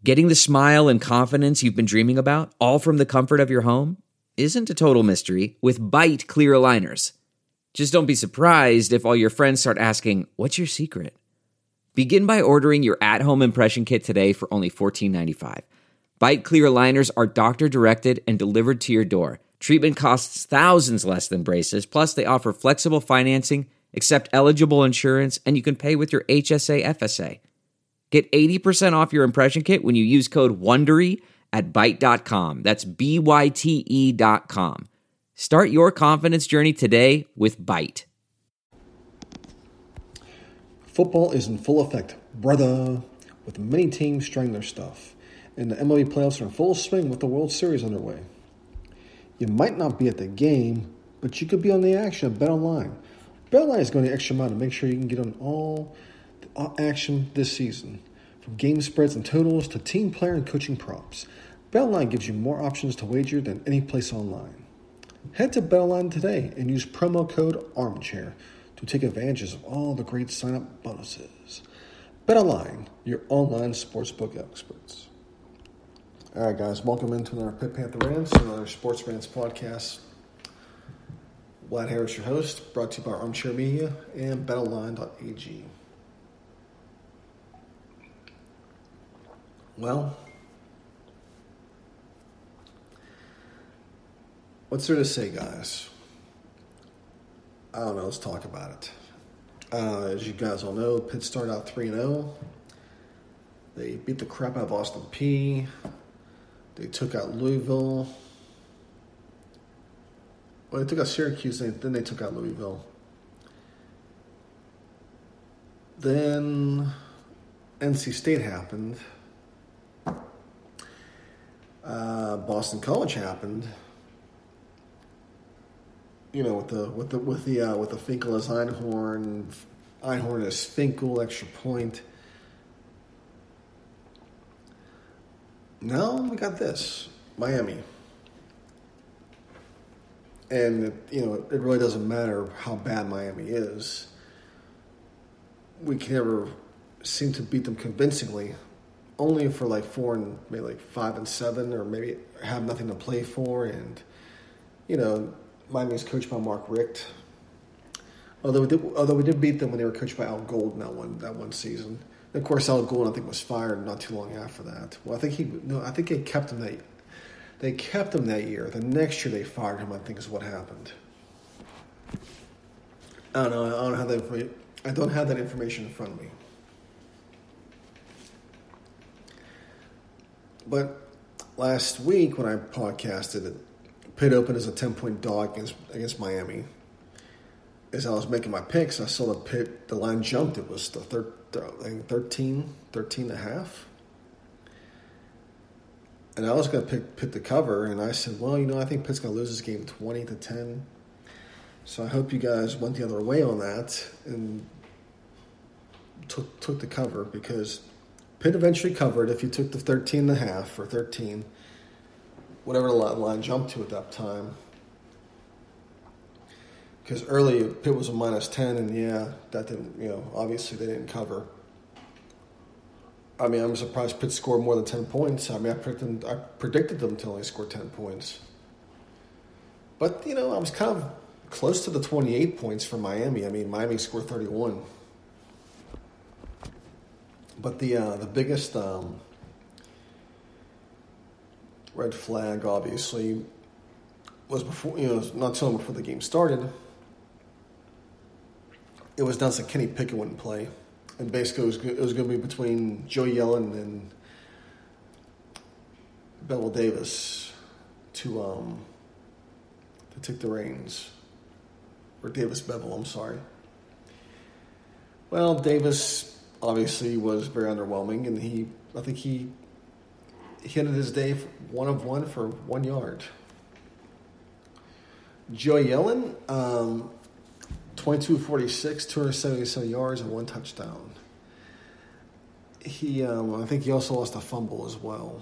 Getting the smile and confidence you've been dreaming about, all from the comfort of your home, isn't a total mystery with Byte clear aligners. Just don't be surprised if all your friends start asking, "What's your secret?" Begin by ordering your at-home impression kit today for only $14.95. Byte clear aligners are doctor-directed and delivered to your door. Treatment costs thousands less than braces, plus they offer flexible financing, accept eligible insurance, and you can pay with your HSA FSA. Get 80% off your impression kit when you use code WONDERY at Byte.com. That's BYTE.com. Start your confidence journey today with Byte. Football is in full effect, brother, with many teams trying their stuff. And the MLB playoffs are in full swing with the World Series underway. You might not be at the game, but you could be on the action at BetOnline. BetOnline is going the extra mile to make sure you can get on all the action this season. From game spreads and totals to team player and coaching props, BetOnline gives you more options to wager than any place online. Head to BetOnline today and use promo code ARMCHAIR to take advantage of all the great sign-up bonuses. BetOnline, your online sportsbook experts. All right, guys, welcome into another Pitt Panther Rants, another Sports Rants podcast. Vlad Harris, your host, brought to you by Armchair Media and BetOnline.ag. Well, what's there to say, guys? I don't know. Let's talk about it. As you guys all know, Pitt started out 3-0. They beat the crap out of Austin Peay. They took out Louisville. Well, they took out Syracuse, then they took out Louisville. Then NC State happened. Boston College happened. You know, with the Finkel as Einhorn as Finkel, extra point. Now we got this, Miami. And, it really doesn't matter how bad Miami is. We can never seem to beat them convincingly. Only for like 4 and maybe like 5 and 7, or maybe have nothing to play for. And, Miami is coached by Mark Richt. Although we did beat them when they were coached by Al Golden that one season. And of course, Al Golden I think was fired not too long after that. Well, I think they kept him that. They kept him that year. The next year they fired him, I think, is what happened. I don't know. I don't have that information in front of me. But last week when I podcasted, Pitt opened as a 10-point dog against Miami. As I was making my picks, I saw the line jumped. It was the 13 and a half. And I was going to pick Pitt to cover, and I said, well, I think Pitt's going to lose this game 20-10. So I hope you guys went the other way on that and took the cover, because Pitt eventually covered if you took the 13 and a half or 13, whatever the line jumped to at that time. Because early Pitt was a -10, and that didn't, obviously they didn't cover. I mean, I'm surprised Pitt scored more than 10 points. I mean, I predicted them to only score 10 points. But, I was kind of close to the 28 points for Miami. I mean, Miami scored 31. But the biggest red flag, obviously, was before, not too long before the game started. It was announced that Kenny Pickett wouldn't play. And basically, it was going to be between Joey Yellen and Bevel Davis to take the reins. Or Davis Bevel, I'm sorry. Well, Davis obviously was very underwhelming, and I think he ended his day 1 of 1 for 1 yard. Joey Yellen, 22-46, 277 yards, and 1 touchdown. I think he also lost a fumble as well.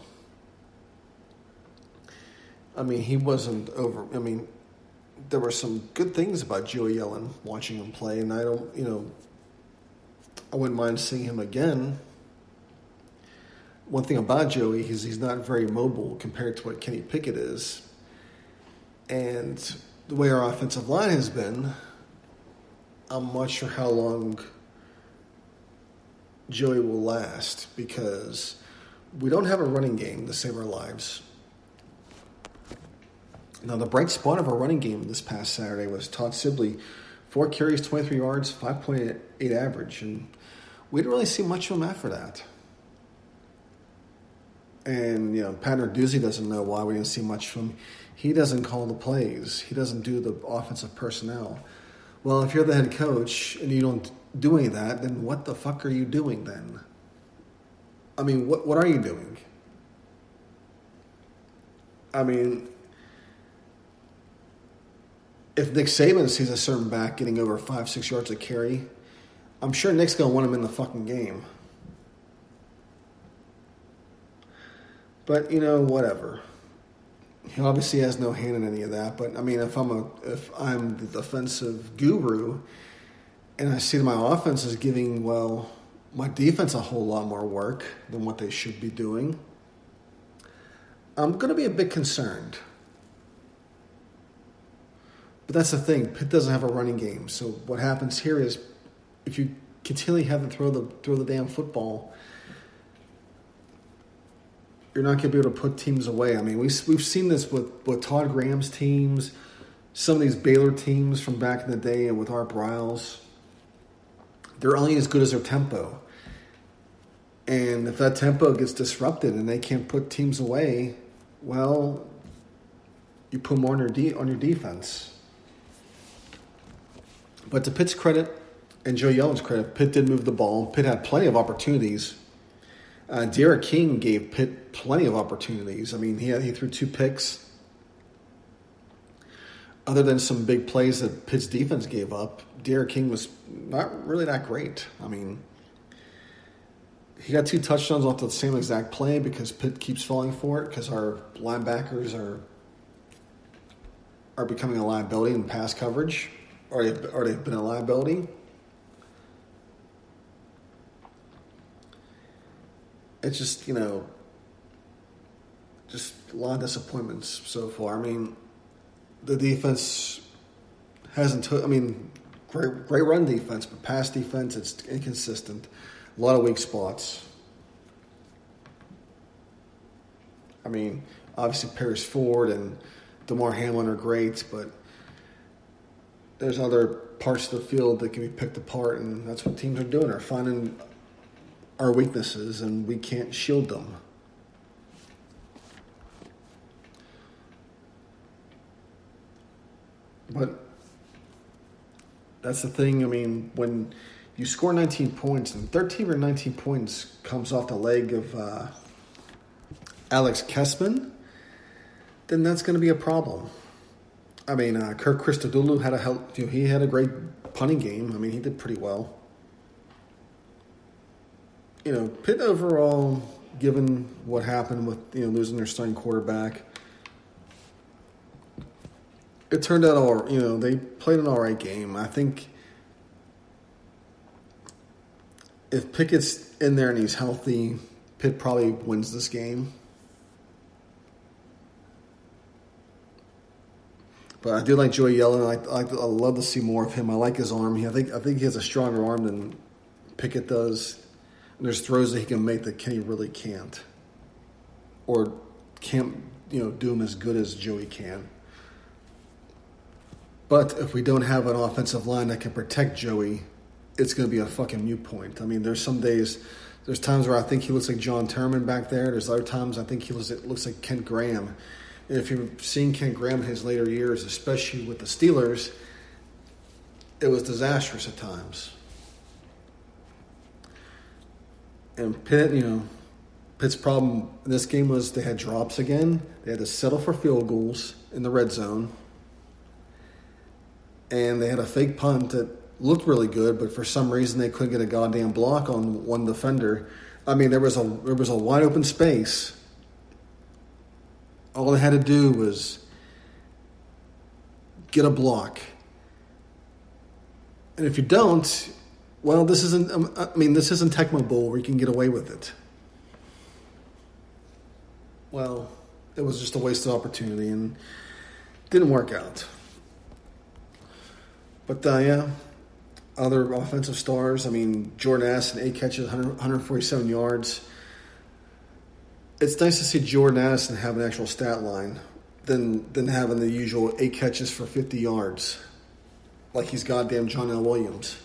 I mean, he wasn't over. I mean, there were some good things about Joey Yellen watching him play, and I wouldn't mind seeing him again. one thing about Joey is he's not very mobile compared to what Kenny Pickett is. And the way our offensive line has been, I'm not sure how long Joey will last because we don't have a running game to save our lives. Now, the bright spot of our running game this past Saturday was Todd Sibley, 4 carries, 23 yards, 5.8 average, and we didn't really see much of him after that. And, Pat Narduzzi doesn't know why we didn't see much from him. He doesn't call the plays. He doesn't do the offensive personnel. Well, if you're the head coach and you don't do any of that, then what the fuck are you doing then? I mean, what are you doing? I mean, if Nick Saban sees a certain back getting over 5-6 yards a carry, I'm sure Nick's going to want him in the fucking game. But, whatever. He obviously has no hand in any of that. But, I mean, if I'm the defensive guru and I see that my offense is giving, my defense a whole lot more work than what they should be doing, I'm going to be a bit concerned. But that's the thing. Pitt doesn't have a running game. So what happens here is if you continually have to throw the damn football, you're not going to be able to put teams away. I mean, we've seen this with Todd Graham's teams, some of these Baylor teams from back in the day, and with Art Briles. They're only as good as their tempo. And if that tempo gets disrupted and they can't put teams away, you put more on your defense. But to Pitt's credit and Joe Yellen's credit, Pitt did move the ball. Pitt had plenty of opportunities. Derek King gave Pitt plenty of opportunities. I mean, he threw 2 picks. Other than some big plays that Pitt's defense gave up, Derek King was not really that great. I mean, he got 2 touchdowns off the same exact play because Pitt keeps falling for it because our linebackers are becoming a liability in pass coverage, or they've been a liability. It's just, just a lot of disappointments so far. I mean, the defense hasn't great run defense, but pass defense, it's inconsistent. A lot of weak spots. I mean, obviously Paris Ford and DeMar Hamlin are great, but there's other parts of the field that can be picked apart, and that's what teams are doing. They're finding our weaknesses, and we can't shield them. But that's the thing. I mean, when you score 19 points, and 13 or 19 points comes off the leg of Alex Kessman, then that's going to be a problem. I mean, Kirk Christodoulou had a great punting game. I mean, he did pretty well. Pitt overall, given what happened with losing their starting quarterback, it turned out they played an all right game. I think if Pickett's in there and he's healthy, Pitt probably wins this game. But I do like Joey Yellen. I love to see more of him. I like his arm. I think he has a stronger arm than Pickett does. And there's throws that he can make that Kenny really can't. Or can't, do them as good as Joey can. But if we don't have an offensive line that can protect Joey, it's going to be a fucking moot point. I mean, there's times where I think he looks like John Turman back there. There's other times I think he looks like Kent Graham. And if you've seen Kent Graham in his later years, especially with the Steelers, it was disastrous at times. And Pitt's problem in this game was they had drops again. They had to settle for field goals in the red zone. And they had a fake punt that looked really good, but for some reason they couldn't get a goddamn block on one defender. I mean, there was a wide open space. All they had to do was get a block. And if you don't, this isn't Tecmo Bowl where you can get away with it. well, it was just a wasted opportunity and didn't work out. But, yeah, other offensive stars. I mean, Jordan Addison, 8 catches, 147 yards. It's nice to see Jordan Addison have an actual stat line than having the usual 8 catches for 50 yards like he's goddamn John L. Williams.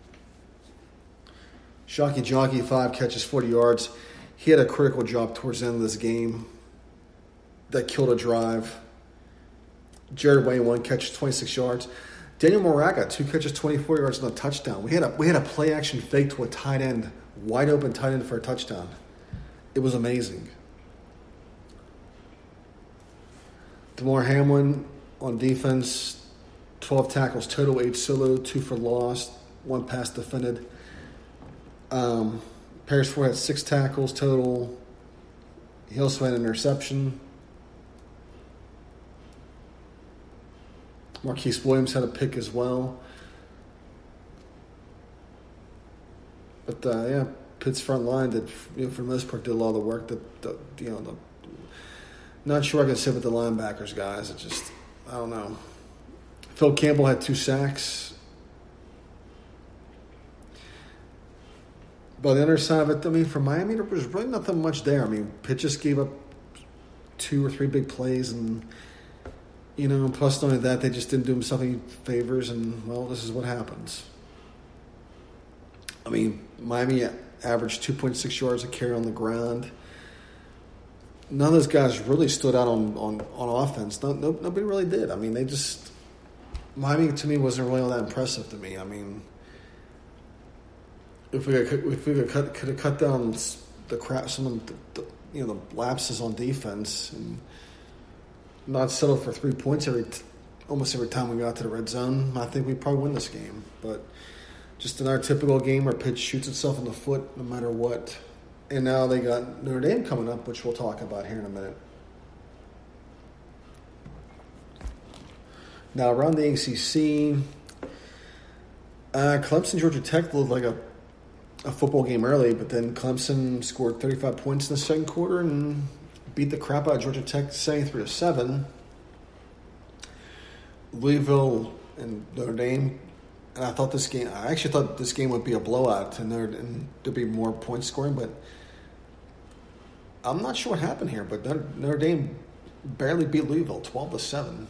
Shocky Jockey, 5 catches, 40 yards. He had a critical drop towards the end of this game that killed a drive. Jared Wayne, 1 catch, 26 yards. Daniel Moraga, 2 catches, 24 yards and a touchdown. We had a play action fake to a tight end, wide open tight end for a touchdown. It was amazing. Damar Hamlin on defense, 12 tackles total, 8 solo, 2 for loss, 1 pass defended. Paris Ford had 6 tackles total. He also had an interception. Marquise Williams had a pick as well. But, yeah, Pitt's front line did, for the most part, did a lot of the work. Not sure I can say with the linebackers, guys. It just, I don't know. Phil Campbell had 2 sacks. But on the other side of it, I mean, for Miami, there was really nothing much there. I mean, Pitt just gave up 2 or 3 big plays, and, plus not only that, they just didn't do themselves any favors, and, well, this is what happens. I mean, Miami averaged 2.6 yards a carry on the ground. None of those guys really stood out on offense. Nobody really did. I mean, Miami to me wasn't really all that impressive to me. I mean, if we could have cut down the crap, some of the lapses on defense, and not settle for 3 points almost every time we got to the red zone, I think we'd probably win this game. But just in our typical game where Pitt shoots itself in the foot no matter what. And now they got Notre Dame coming up, which we'll talk about here in a minute. Now, around the ACC, Clemson, Georgia Tech looked like a football game early, but then Clemson scored 35 points in the second quarter and beat the crap out of Georgia Tech 73-7. Louisville and Notre Dame, and I actually thought this game would be a blowout and there'd be more point scoring, but I'm not sure what happened here, but Notre Dame barely beat Louisville 12-7.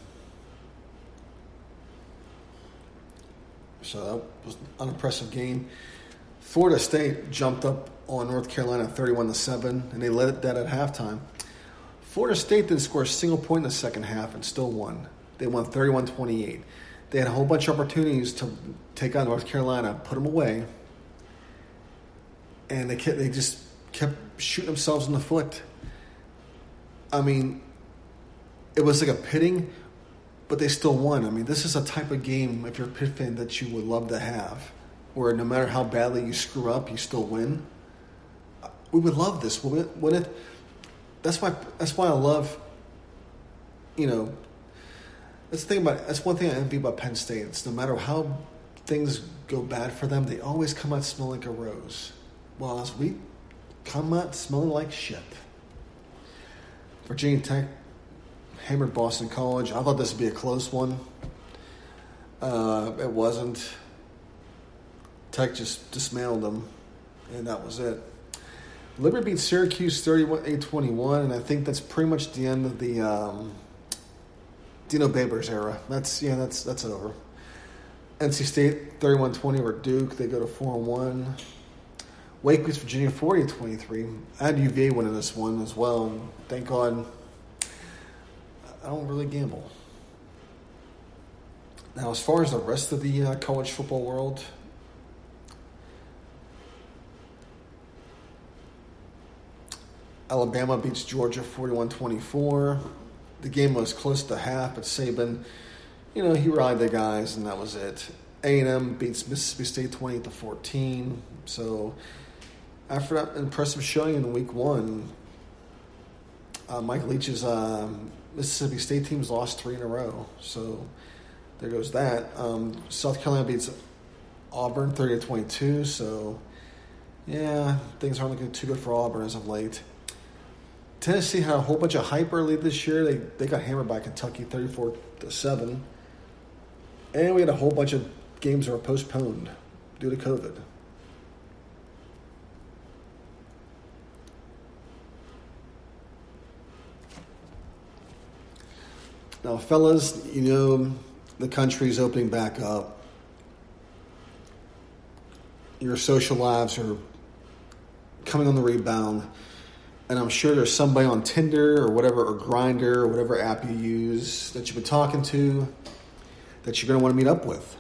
So that was an unimpressive game. Florida State jumped up on North Carolina 31-7, and they led that at halftime. Florida State didn't score a single point in the second half and still won. They won 31-28. They had a whole bunch of opportunities to take on North Carolina, put them away, and they just kept shooting themselves in the foot. I mean, it was like a pitting, but they still won. I mean, this is a type of game, if you're a Pitt fan, that you would love to have, where no matter how badly you screw up, you still win. We would love this, wouldn't it? That's why I love, that's one thing I envy about Penn State. It's no matter how things go bad for them, they always come out smelling like a rose. Well, as we come out smelling like shit. Virginia Tech hammered Boston College. I thought this would be a close one. It wasn't. Tech just dismantled them, and that was it. Liberty beat Syracuse 38-21, and I think that's pretty much the end of the Dino Babers era. That's over. NC State 31-20 over Duke. They go to 4-1. Wake beats Virginia 40-23. I had UVA winning this one as well. Thank God. I don't really gamble. Now, as far as the rest of the college football world, Alabama beats Georgia 41-24. The game was close to half, but Saban, he rallied the guys, and that was it. A&M beats Mississippi State 20-14. So, after that impressive showing in week one, Mike Leach's Mississippi State team's lost 3 in a row. So, there goes that. South Carolina beats Auburn 30-22. So, yeah, things aren't looking too good for Auburn as of late. Tennessee had a whole bunch of hype early this year. They got hammered by Kentucky 34-7. And we had a whole bunch of games that were postponed due to COVID. Now, fellas, the country's opening back up. Your social lives are coming on the rebound. And I'm sure there's somebody on Tinder or whatever, or Grindr or whatever app you use that you've been talking to that you're going to want to meet up with.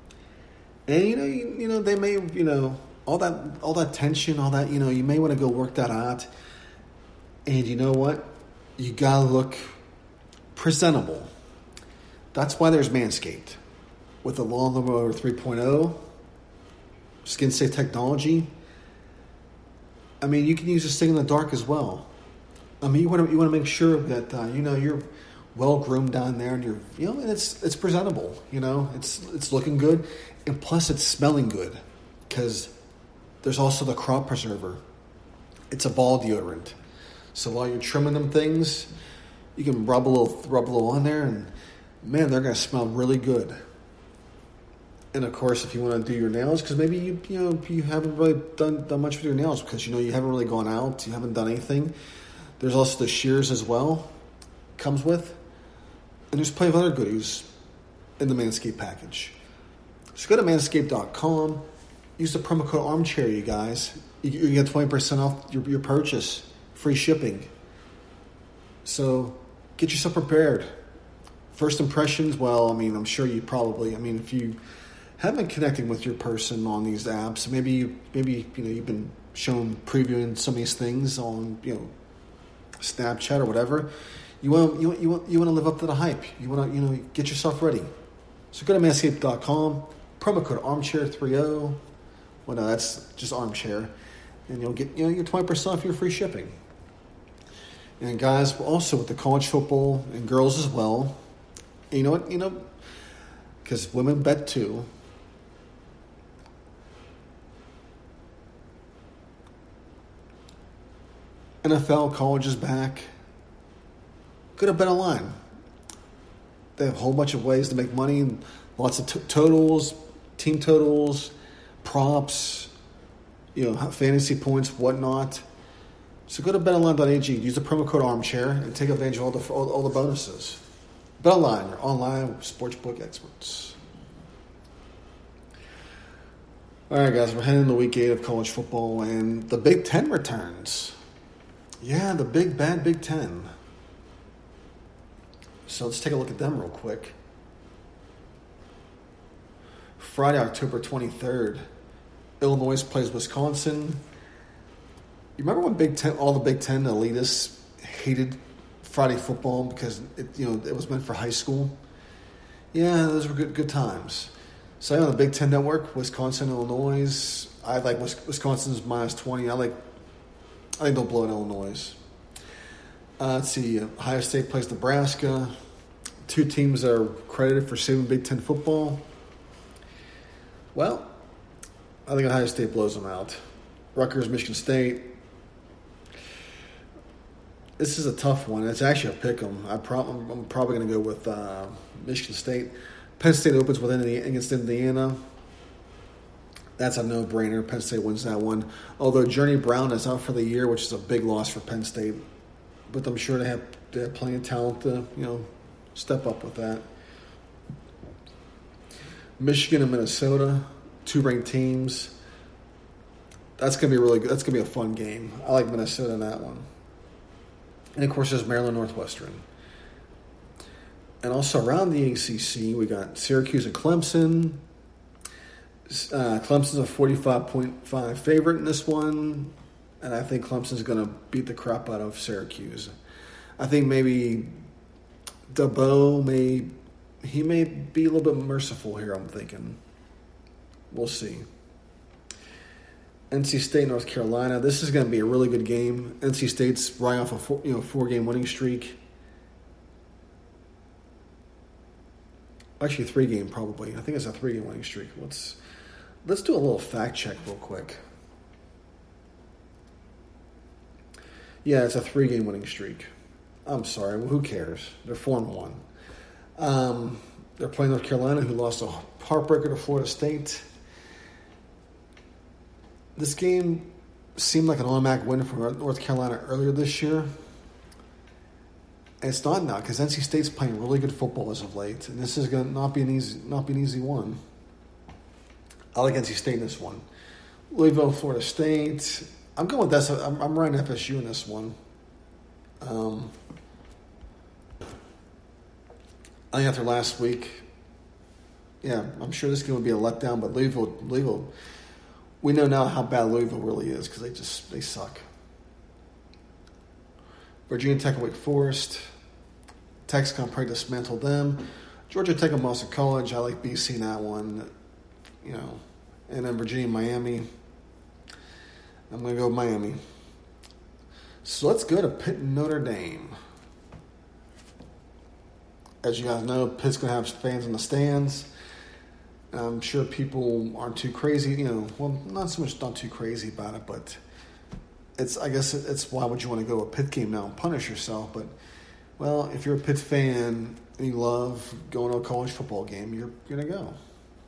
And, they may, all that tension, all that, you may want to go work that out. And you know what? You got to look presentable. That's why there's Manscaped. With the Lawnmower 3.0, skin safe technology. I mean, you can use this thing in the dark as well. I mean, you want to make sure that you're well groomed down there, and and it's presentable. It's looking good, and plus it's smelling good, because there's also the crop preserver. It's a ball deodorant, so while you're trimming them things, you can rub a little on there, and man, they're gonna smell really good. And of course, if you want to do your nails, because maybe you haven't really done much with your nails, because you haven't really gone out, you haven't done anything. There's also the shears as well, comes with, and there's plenty of other goodies in the Manscaped package. So go to manscaped.com, use the promo code Armchair, you guys. You get 20% off your purchase, free shipping. So get yourself prepared. First impressions, well, I mean, I'm sure you probably, if you have been connecting with your person on these apps, maybe you've been shown previewing some of these things on Snapchat or whatever. You want to live up to the hype. You want to get yourself ready. So go to manscaped.com, promo code Armchair30. Well, no, that's just Armchair, and you'll get your 20% off your free shipping. And guys, also with the college football and girls as well. And you know what? Because women bet too. NFL, college is back. Go to BetOnline. They have a whole bunch of ways to make money. Lots of totals, team totals, props, fantasy points, whatnot. So go to betonline.ag, use the promo code Armchair, and take advantage of all the bonuses. BetOnline, your online sportsbook experts. All right, guys, we're heading into week 8 of college football, and the Big Ten returns. Yeah, the big bad Big Ten. So let's take a look at them real quick. Friday, October 23rd, Illinois plays Wisconsin. You remember when all the Big Ten elitists hated Friday football because it was meant for high school? Yeah, those were good times. So on the Big Ten Network, Wisconsin, Illinois. I like Wisconsin's -20. I think they'll blow in Illinois. Let's see. Ohio State plays Nebraska. Two teams that are credited for saving Big Ten football. Well, I think Ohio State blows them out. Rutgers, Michigan State. This is a tough one. It's actually a pick 'em. I'm probably going to go with Michigan State. Penn State opens against Indiana. That's a no-brainer. Penn State wins that one. Although Journey Brown is out for the year, which is a big loss for Penn State. But I'm sure they have plenty of talent to step up with that. Michigan and Minnesota, two ranked teams. That's gonna be really good. That's gonna be a fun game. I like Minnesota in that one. And of course, there's Maryland Northwestern. And also around the ACC, we got Syracuse and Clemson. Clemson's a 45.5 favorite in this one, and I think Clemson's going to beat the crap out of Syracuse. I think maybe DeBoer may be a little bit merciful here, I'm thinking. We'll see. NC State, North Carolina. This is going to be a really good game. NC State's right off a four-game winning streak. Actually, 3-game probably. I think it's a 3-game winning streak. Let's do a little fact check real quick. Yeah, it's a 3-game winning streak. I'm sorry. Well, who cares? They're 4-1. They're playing North Carolina, who lost a heartbreaker to Florida State. This game seemed like an automatic win for North Carolina earlier this year. And it's not now because NC State's playing really good football as of late, and this is going to not be an easy one. I like NC State in this one. Louisville, Florida State. I'm going with this. I'm riding FSU in this one. I think after last week, yeah, I'm sure this game would be a letdown. But Louisville, we know now how bad Louisville really is because they suck. Virginia Tech and Wake Forest. Tech's going to probably dismantle them. Georgia Tech and Boston College. I like BC in that one. And then Virginia, Miami. I'm going to go with Miami. So let's go to Pitt and Notre Dame. As you guys know, Pitt's going to have fans in the stands. I'm sure people aren't too crazy, not too crazy about it, but I guess it's why would you want to go to a Pitt game now and punish yourself? But, well, if you're a Pitt fan and you love going to a college football game, you're going to go.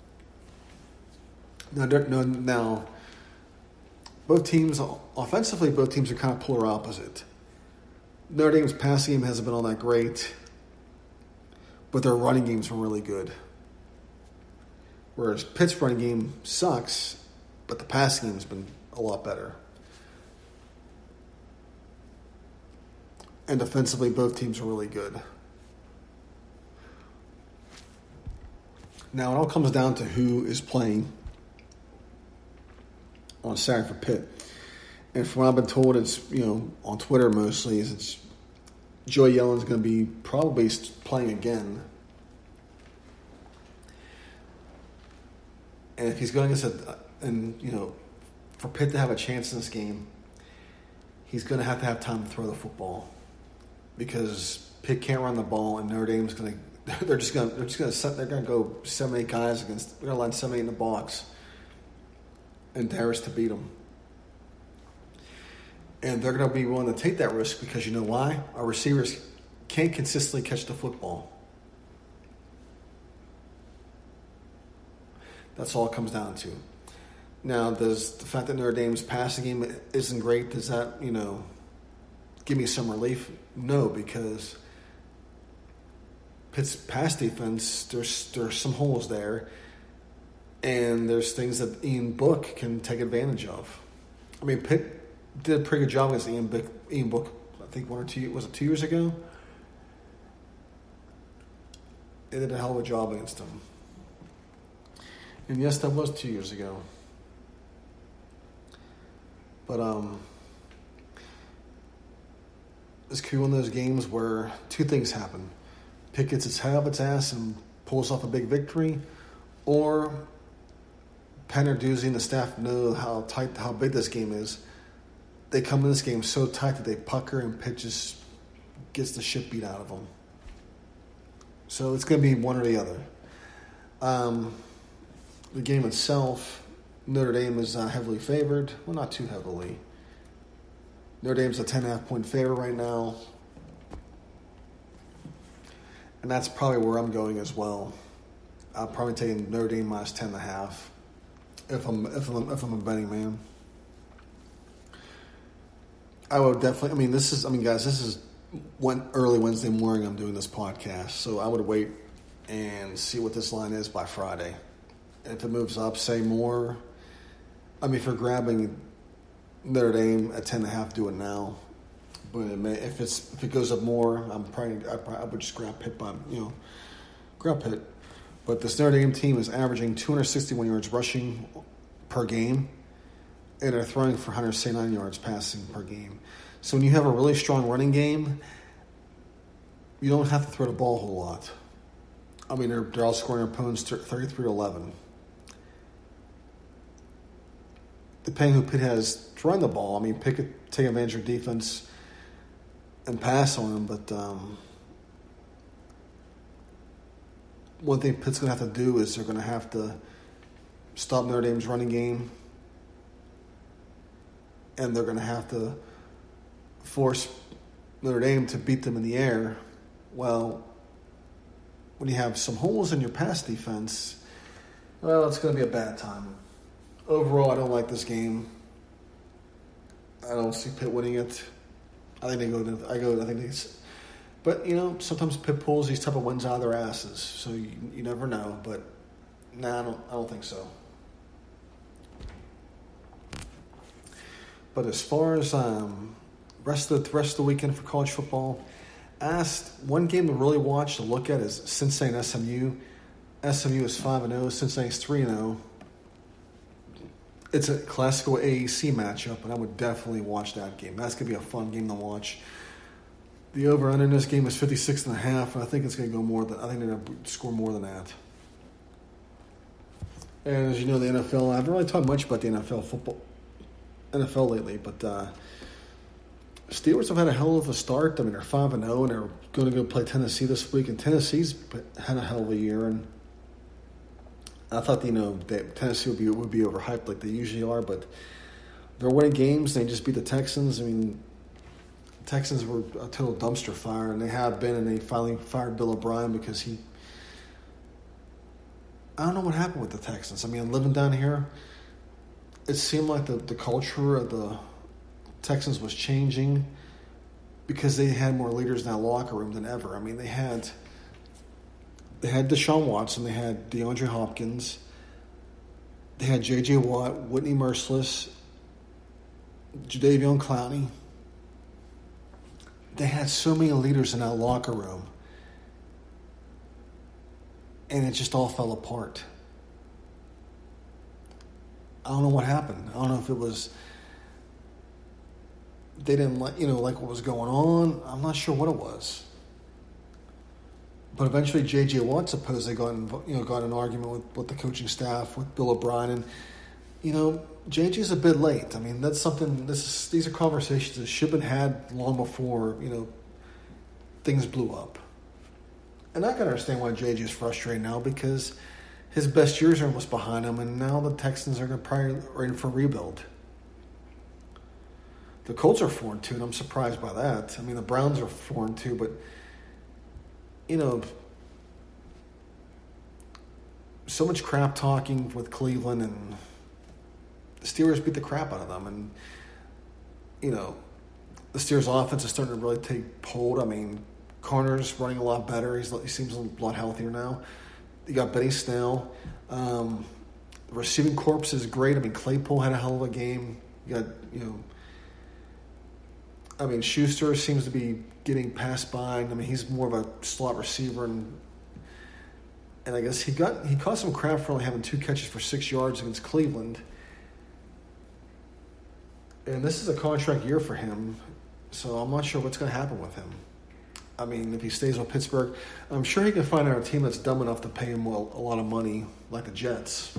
Now, both teams, offensively, both teams are kind of polar opposite. Notre Dame's passing game hasn't been all that great, but their running games were really good. Whereas Pitt's running game sucks, but the passing game's been a lot better. And defensively, both teams are really good. Now, it all comes down to who is playing on Saturday for Pitt. And from what I've been told, it's, on Twitter mostly, it's Joey Yellen's going to be probably playing again. And if he's going against for Pitt to have a chance in this game, he's going to have time to throw the football because Pitt can't run the ball, and Notre Dame's going to. They're going to go 7-8 guys against. They're going to line 7-8 in the box, and Darius to beat them. And they're going to be willing to take that risk because you know why? Our receivers can't consistently catch the football. That's all it comes down to. Now, does the fact that Notre Dame's passing game isn't great, does that, give me some relief? No, because Pitt's pass defense, there's some holes there, and there's things that Ian Book can take advantage of. I mean, Pitt did a pretty good job against Ian Book, I think 1 or 2, was it 2 years ago? They did a hell of a job against him. And yes, that was 2 years ago. But this could be one of those games where two things happen. Pitt gets its head up its ass and pulls off a big victory, or Penn or Doozy and the staff know how big this game is. They come in this game so tight that they pucker and Pitt just gets the shit beat out of them. So it's going to be one or the other. The game itself, Notre Dame is heavily favored. Well, not too heavily. Notre Dame's a 10.5-point favorite right now. And that's probably where I'm going as well. I'm probably taking Notre Dame minus 10.5 if I'm a betting man. I would definitely. This is early Wednesday morning. I'm doing this podcast, so I would wait and see what this line is by Friday. If it moves up, say more. If you're grabbing Notre Dame at 10.5, do it now. But if it goes up more, I would just grab Pitt grab Pitt. But this Notre Dame team is averaging 261 yards rushing per game, and they're throwing for 179 yards passing per game. So when you have a really strong running game, you don't have to throw the ball a whole lot. They're all scoring opponents 33-11. Depending who Pitt has to run the ball, Pitt could take advantage of defense and pass on them, but one thing Pitt's going to have to do is they're going to have to stop Notre Dame's running game, and they're going to have to force Notre Dame to beat them in the air. Well, when you have some holes in your pass defense, well, it's going to be a bad time. Overall, I don't like this game. I don't see Pitt winning it. I think they go. I think they. But sometimes Pitt pulls these type of wins out of their asses, so you never know. But nah, I don't think so. But as far as rest of the weekend for college football, I asked one game to really watch to look at is Cincinnati and SMU. SMU is 5-0. Cincinnati's 3-0. It's a classical AAC matchup, and I would definitely watch that game. That's going to be a fun game to watch. The over-under in this game is 56.5, and I think it's going to go more than. I think they're going to score more than that. And as you know, the NFL. I haven't really talked much about the NFL lately, but Steelers have had a hell of a start. I mean, they're 5-0, and they're going to go play Tennessee this week. And Tennessee's had a hell of a year, and I thought that Tennessee would be overhyped like they usually are, but they're winning games. They just beat the Texans. I mean, the Texans were a total dumpster fire, and they have been, and they finally fired Bill O'Brien because I don't know what happened with the Texans. I mean, living down here, it seemed like the culture of the Texans was changing because they had more leaders in that locker room than ever. I mean, they had Deshaun Watson, they had DeAndre Hopkins, they had J.J. Watt, Whitney Merciless, Jadeveon Clowney. They had so many leaders in that locker room, and it just all fell apart. I don't know what happened. I don't know if it was they didn't like what was going on. I'm not sure what it was. But eventually, J.J. Watt supposedly got in an argument with the coaching staff, with Bill O'Brien, and J.J.'s a bit late. I mean, that's something. These are conversations that should have been had long before things blew up. And I can understand why J.J. is frustrated now because his best years are almost behind him, and now the Texans are going to probably ready for a rebuild. The Colts are 4-2, and I'm surprised by that. I mean, the Browns are 4-2, but so much crap talking with Cleveland, and the Steelers beat the crap out of them. And, the Steelers' offense is starting to really take hold. I mean, Connor's running a lot better. He seems a lot healthier now. You got Benny Snell. The receiving corps is great. I mean, Claypool had a hell of a game. You got, Schuster seems to be getting passed by. I mean, he's more of a slot receiver, and I guess he caught some crap for only having 2 catches for 6 yards against Cleveland. And this is a contract year for him, so I'm not sure what's going to happen with him. I mean, if he stays with Pittsburgh, I'm sure he can find a team that's dumb enough to pay him a lot of money, like the Jets.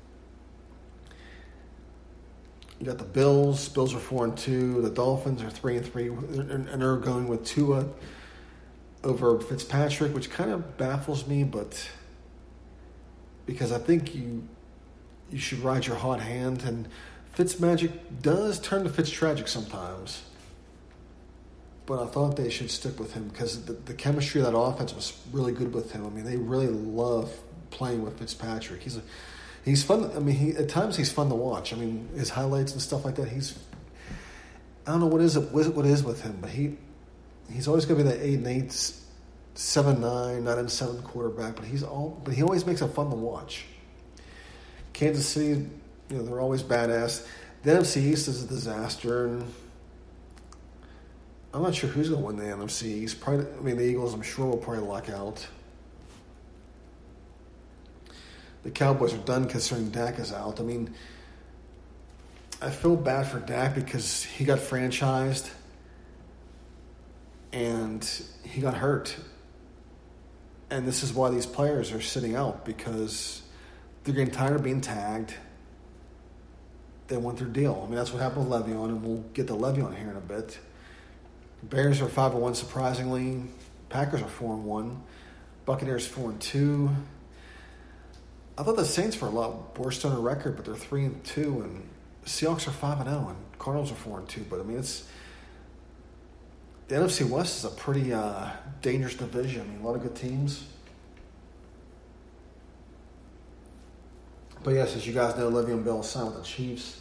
You got the Bills. Bills are 4-2. The Dolphins are 3-3, and they're going with Tua over Fitzpatrick, which kind of baffles me, but because I think you should ride your hot hand, and Fitzmagic does turn to Fitztragic sometimes. But I thought they should stick with him because the chemistry of that offense was really good with him. I mean, they really love playing with Fitzpatrick. He's fun. I mean, at times he's fun to watch. I mean, his highlights and stuff like that. I don't know what is with him, but he's always going to be that 8-8, 7-9, 9-7 quarterback. But he always makes it fun to watch. Kansas City, they're always badass. The NFC East is a disaster, and I'm not sure who's going to win the NFC East. Probably, the Eagles, I'm sure, will probably luck out. The Cowboys are done considering Dak is out. I mean, I feel bad for Dak because he got franchised and he got hurt. And this is why these players are sitting out, because they're getting tired of being tagged. They want their deal. I mean, that's what happened with Le'Veon, and we'll get to Le'Veon here in a bit. Bears are 5-1, surprisingly. Packers are 4-1. Buccaneers 4-2. I thought the Saints were a lot worse on a record, but they're 3-2, and the Seahawks are 5-0, and Cardinals are 4-2. But I mean, the NFC West is a pretty dangerous division. I mean, a lot of good teams. But yes, as you guys know, Le'Veon Bell signed with the Chiefs.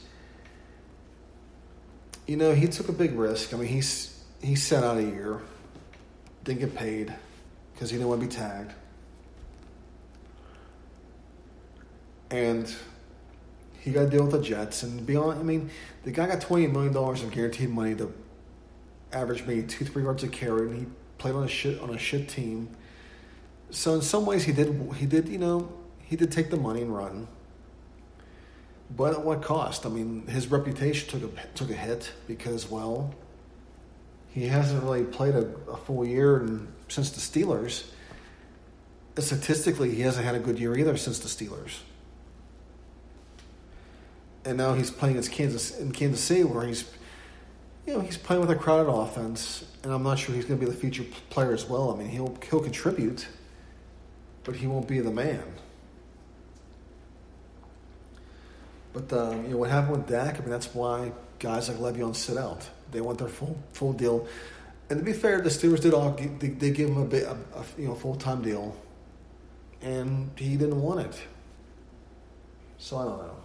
You know, he took a big risk. I mean, he sat out a year, didn't get paid because he didn't want to be tagged. And he got to deal with the Jets. And beyond, I mean, the guy got $28 million of guaranteed money to average maybe 2-3 yards a carry, and he played on a shit team. So in some ways, he did take the money and run. But at what cost? I mean, his reputation took a hit because, well, he hasn't really played a full year since the Steelers. Statistically, he hasn't had a good year either since the Steelers. And now he's playing against Kansas City, where he's playing with a crowded offense, and I'm not sure he's going to be the featured player as well. I mean, he'll contribute, but he won't be the man. But what happened with Dak? I mean, that's why guys like Le'Veon sit out. They want their full deal. And to be fair, the Steelers they give him a full-time deal, and he didn't want it. So I don't know.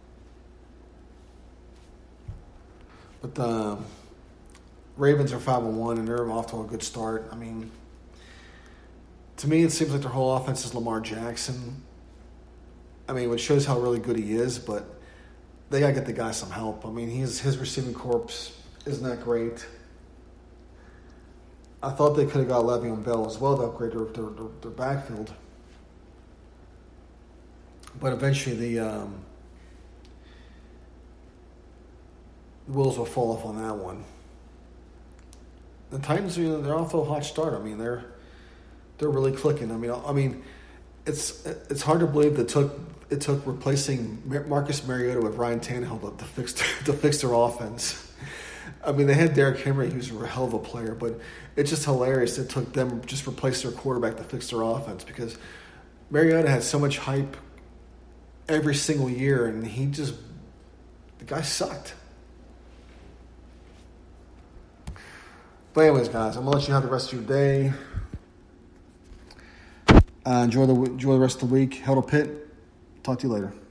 But the Ravens are 5-1, and they're off to a good start. I mean, to me, it seems like their whole offense is Lamar Jackson. I mean, which shows how really good he is, but they got to get the guy some help. I mean, his receiving corps isn't that great. I thought they could have got Le'Veon Bell as well to upgrade their backfield. But eventually the wheels will fall off on that one. The Titans, they're off to a hot start. I mean, they're really clicking. I mean, it's hard to believe that it took replacing Marcus Mariota with Ryan Tannehill to fix their offense. I mean, they had Derrick Henry, who's a hell of a player, but it's just hilarious it took them just replace their quarterback to fix their offense, because Mariota had so much hype every single year, and the guy sucked. But anyways, guys, I'm going to let you have the rest of your day. Enjoy the rest of the week. Huddle Pit. Talk to you later.